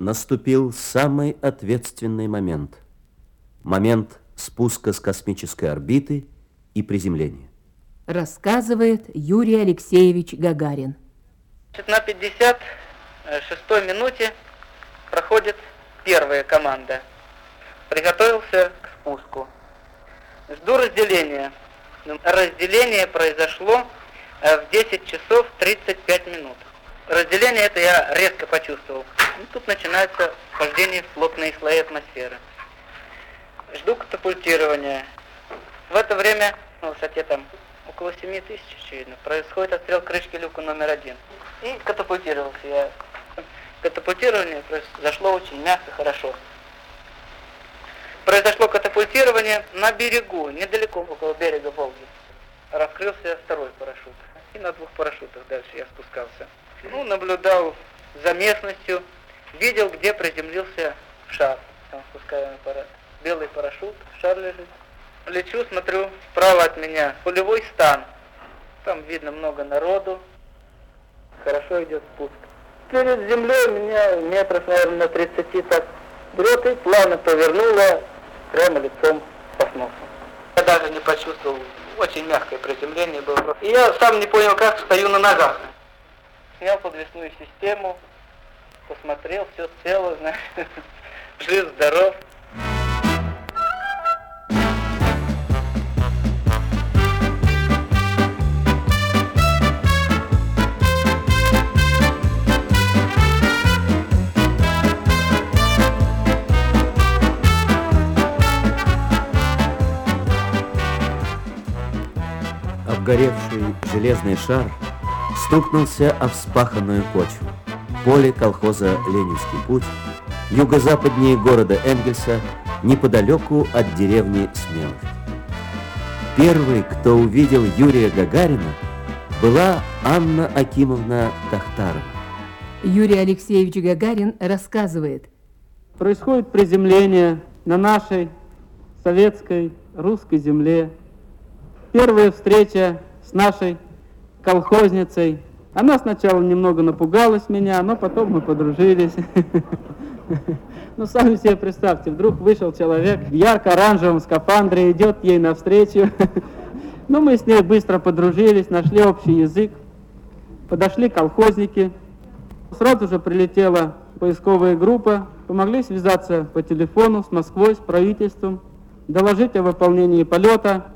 Наступил самый ответственный момент. Момент спуска с космической орбиты и приземления. Рассказывает Юрий Алексеевич Гагарин. На 56-й минуте проходит первая команда. Приготовился к спуску. Жду разделения. Разделение произошло в 10 часов 35 минут. Разделение это я резко почувствовал. Тут начинается вхождение в плотные слои атмосферы. Жду катапультирования. В это время, на высоте там около 7 тысяч, очевидно, происходит отстрел крышки люка номер 1. И катапультировался я. Катапультирование произошло очень мягко, хорошо. Произошло катапультирование на берегу, недалеко, около берега Волги. Раскрылся второй парашют. И на 2 парашютах дальше я спускался. Наблюдал за местностью, видел, где приземлился шар. Там спускаемый аппарат. Белый парашют, шар лежит. Лечу, смотрю, справа от меня пулевой стан. Там видно много народу. Хорошо идет спуск. Перед землей меня метров, наверное, на 30 так брет и плавно повернуло прямо лицом в космос. Я даже не почувствовал, очень мягкое приземление было. И я сам не понял, как стою на ногах. Снял подвесную систему, посмотрел, все цело, знаешь, жив, здоров. Обгоревший железный шар стукнулся о вспаханную почву. Поле колхоза «Ленинский путь», юго-западнее города Энгельса, неподалеку от деревни Смеловки. Первой, кто увидел Юрия Гагарина, была Анна Акимовна Тахтарова. Юрий Алексеевич Гагарин рассказывает. Происходит приземление на нашей советской русской земле. Первая встреча с нашей колхозницей. Она сначала немного напугалась меня, но потом мы подружились. Ну, сами себе представьте, вдруг вышел человек в ярко-оранжевом скафандре, идет ей навстречу. Ну, мы с ней быстро подружились, нашли общий язык. Подошли колхозники. Сразу же прилетела поисковая группа. Помогли связаться по телефону с Москвой, с правительством, доложить о выполнении полета.